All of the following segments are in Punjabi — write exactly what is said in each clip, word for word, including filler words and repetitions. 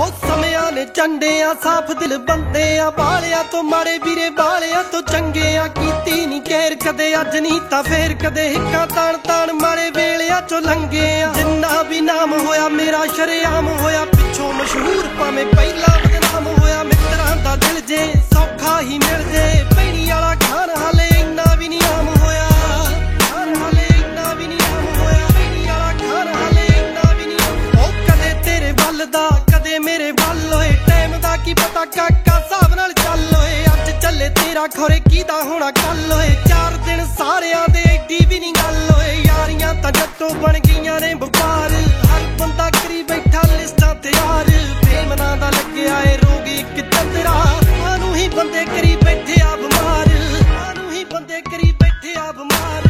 ਸਮਿਆਂ ਨੇ ਚੰਡਿਆ ਸਾਫ ਦਿਲ ਬੰਦਿਆਂ ਬਾਲਿਆਂ ਤੋਂ ਮਾੜੇ ਵੀਰੇ ਬਾਲਿਆਂ ਤੋਂ ਚੰਗਿਆਂ ਕੀਤੀ ਨੀ ਕੇਰ ਕਦੇ ਅੱਜ ਨਹੀਂ ਤਾਂ ਫੇਰ ਕਦੇ ਹਿੱਕਾਂ ਤਾਣ ਤਾਣ ਮਾੜੇ ਵੇਲਿਆਂ ਚੋਂ ਲੰਘਿਆ ਜਿੰਨਾ ਵੀ ਨਾਮ ਹੋਇਆ ਮੇਰਾ ਸ਼ਰੇਆਮ ਹੋਇਆ ਪਿੱਛੋਂ ਮਸ਼ਹੂਰ ਭਾਵੇਂ ਪਹਿਲਾਂ ਬਦਨਾਮ ਹੋਇਆ ਮਿੱਤਰਾਂ ਦਾ ਦਿਲ ਜੇ ਸੌਖਾ ਹੀ ਮਿਲ ਜੇ ਪੈਣੀ ਵਾਲਾ ਖਾਨ ਹਾਲੇ ਇੰਨਾ ਵੀ ਨਹੀਂ ਆਮ ਹੋਇਆ ਖਾਨ ਹਾਲੇ ਇੰਨਾ ਵੀ ਨਹੀਂ ਆਮ ਹੋਇਆ ਪੈਣੀ ਵਾਲਾ ਖਾਨ ਹਾਲੇ ਇੰਨਾ ਵੀ ਨਹੀਂ ਉਹ ਕਦੇ ਤੇਰੇ ਵੱਲ ਦਾ ਕਦੇ ਮੇਰੇ ਵੱਲ ਹੋਏ ਟਾਈਮ ਦਾ ਕੀ ਪਤਾ ਕਾਕਾ ਹਿਸਾਬ ਨਾਲ ਚੱਲ ਓਏ ਅੱਜ ਚੱਲੇ ਤੇਰਾ ਖੋਰੇ ਕਿਹਦਾ ਹੋਣਾ ਕੱਲ ਓਏ ਚਾਰ ਦਿਨ ਸਾਰਿਆਂ ਦੇ ਏਡੀ ਵੀ ਨਹੀਂ ਗੱਲ ਓਏ ਯਾਰੀਆਂ ਤਾਂ ਜੱਟੋਂ ਬਣ ਗਈਆਂ ਨੇ ਵਪਾਰ ਹਰ ਬੰਦਾ ਕਰੀ ਬੈਠਾ ਲਿਸਟਾਂ ਤਿਆਰ ਪ੍ਰੇਮ ਨਾਂ ਦਾ ਲੱਗਿਆ ਏ ਰੋਗ ਇੱਕ ਚੰਦਰਾ ਆਨੂੰ ਹੀ ਬੰਦੇ ਕਰੀ ਬੈਠੇ ਆ ਬਿਮਾਰ ਆਨੂੰ ਹੀ ਬੰਦੇ ਕਰੀ ਬੈਠੇ ਆ ਬਿਮਾਰ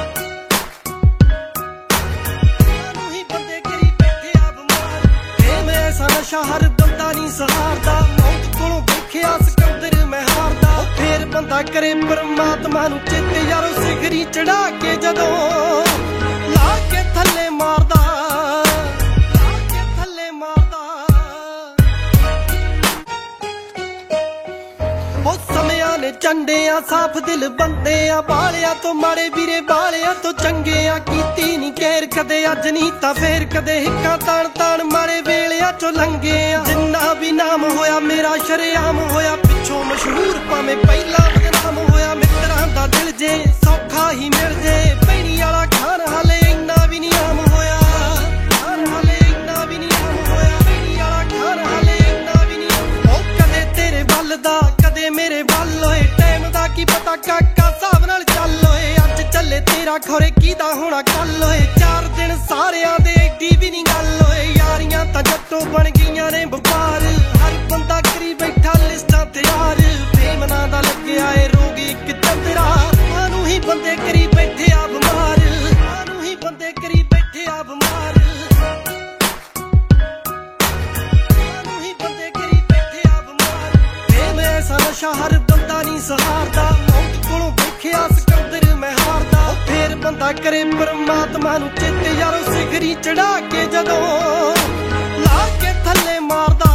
ਆਨੂੰ ਹੀ ਬੰਦੇ ਕਰੀ ਬੈਠੇ ਆ ਬਿਮਾਰ ਪ੍ਰੇਮ ਐਸਾ ਨਸ਼ਾ ਹਰ ਬੰਦਾ ਨਹੀਂ ਸਹਾਰਦਾ ਮੌਤ ਕੋਲੋਂ ਦੇਖਿਆ ਸਿਕੰਦਰ ਮੈਂ ਹਾਰਦਾ ਫੇਰ ਬੰਦਾ ਕਰੇ ਪਰਮਾਤਮਾ ਨੂੰ ਚਿੱਤ ਯਾਰੋ ਸਿਖਰੀ ਚੜਾ ਕੇ ਜਦੋਂ ਲਾ ਕੇ ਥੱਲੇ ਮਾਰਦਾ ਲਾ ਕੇ ਥੱਲੇ ਮਾਰਦਾ ਉਹ ਸਮਿਆਂ ਨੇ ਚੰਡਿਆ ਸਾਫ ਦਿਲ ਬੰਦਿਆਂ ਬਾਲਿਆਂ ਤੋਂ ਮਾੜੇ ਵੀਰੇ ਬਾਲਿਆਂ ਤੋਂ ਚੰਗਿਆਂ ਕੀਤੀ ਨੀ ਕੇਰ ਕਦੇ ਅੱਜ ਨਹੀਂ ਤਾਂ ਫੇਰ ਕਦੇ ਹਿੱਕਾਂ ਤਾਣ ਤਾਣ ਮਾੜੇ ਵੇਲਿਆਂ ਚੋਂ ਲੰਘਿਆ ਜਿੰਨਾ ਵੀ ਨਾਮ ਹੋਇਆ ਮੇਰਾ ਸ਼ਰੇਆਮ ਹੋਇਆ ਪਿੱਛੋਂ ਮਸ਼ਹੂਰ ਭਾਵੇਂ ਪਹਿਲਾਂ ਬਦਨਾਮ ਹੋਇਆ ਮਿੱਤਰਾਂ ਦਾ ਦਿਲ ਜੇ ਸੌਖਾ ਹੀ ਮਿਲ ਜੇ ਪੈਣੀ ਵਾਲਾ ਖਾਨ ਹਾਲੇ ਇੰਨਾ ਵੀ ਨਹੀਂ ਆਮ ਹੋਇਆ ਖਾਨ ਹਾਲੇ ਇੰਨਾ ਵੀ ਨਹੀਂ ਆਮ ਹੋਇਆ ਪੈਣੀ ਵਾਲਾ ਖਾਨ ਹਾਲੇ ਇੰਨਾ ਵੀ ਨਹੀਂ ਉਹ ਕਦੇ ਤੇਰੇ ਵੱਲ ਦਾ ਕਦੇ ਮੇਰੇ ਵੱਲ ਹੋਏ ਟਾਈਮ ਦਾ ਕੀ ਪਤਾ ਕਾਕਾ ਹਿਸਾਬ ਨਾਲ ਚੱਲ ਓਏ ਅੱਜ ਚੱਲੇ ਤੇਰਾ ਖੋਰੇ ਕਿਹਦਾ ਹੋਣਾ ਕੱਲ ਓਏ ਚਾਰ ਦਿਨ ਸਾਰਿਆਂ ਦੇ ਏਡੀ ਵੀ ਨਹੀਂ ਗੱਲ ਓਏ ਯਾਰੀਆਂ ਤਾਂ ਜੱਟੋਂ ਬਣ ਗਈਆਂ ਨੇ ਵਪਾਰ ਹਰ ਬੰਦਾ ਕਰੀ ਬੈਠਾ ਲਿਸਟਾਂ ਤਿਆਰ ਪ੍ਰੇਮ ਨਾਂ ਦਾ ਲੱਗਿਆ ਏ ਰੋਗ ਇੱਕ ਚੰਦਰਾ ਆਨੂੰ ਹੀ ਬੰਦੇ ਕਰੀ ਬੈਠੇ ਆ ਬਿਮਾਰ ਆਨੂੰ ਹੀ ਬੰਦੇ ਕਰੀ ਬੈਠੇ ਆ ਬਿਮਾਰ ਆਨੂੰ ਹੀ ਬੰਦੇ ਕਰੀ ਬੈਠੇ ਆ ਬਿਮਾਰ ਪ੍ਰੇਮ ਐਸਾ ਨਸ਼ਾ ਹਰ ਬੰਦਾ ਨਹੀਂ ਸਹਾਰਦਾ ਮੌਤ ਕੋਲੋਂ ਦੇਖਿਆ ਸਿਕੰਦਰ ਮੈਂ ਹਾਰਦਾ ਫੇਰ ਬੰਦਾ ਕਰੇ ਪਰਮਾਤਮਾ ਨੂੰ ਚਿੱਤ ਯਾਰੋ ਸਿਖਰੀ ਚੜਾ ਕੇ ਜਦੋਂ ਲਾ ਕੇ ਥੱਲੇ ਮਾਰਦਾ